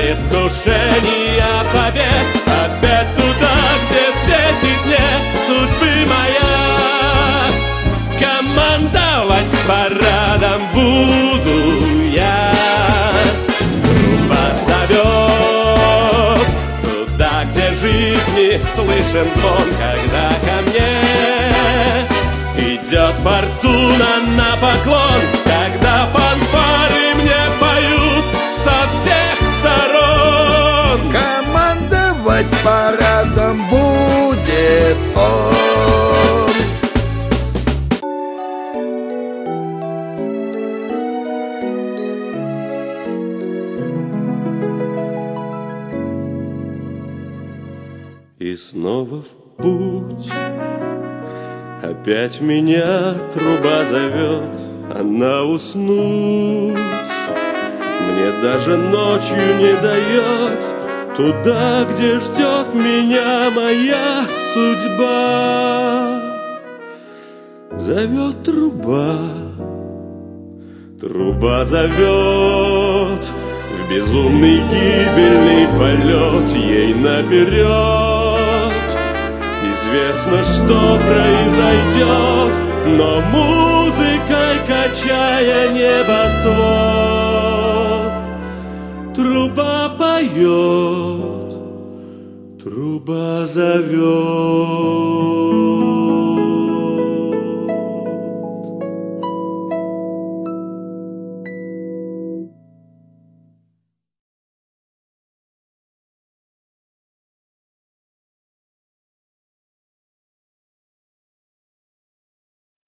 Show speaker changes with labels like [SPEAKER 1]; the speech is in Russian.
[SPEAKER 1] предвкушение побед, опять туда, где светит мне судьбы моя. Командовать парадом буду я. Труба зовет туда, где жизни слышен звон, когда ко мне идет фортуна на поклон, когда фанфары мне поют со всех сторон.
[SPEAKER 2] Командовать парадом будет он.
[SPEAKER 1] И снова в путь. Опять меня труба зовет, она уснуть мне даже ночью не дает. Туда, где ждет меня моя судьба, зовет труба. Труба зовет в безумный гибельный полет. Ей наперед известно, что произойдет, но музыкой качая небосвод, труба поет, труба зовет.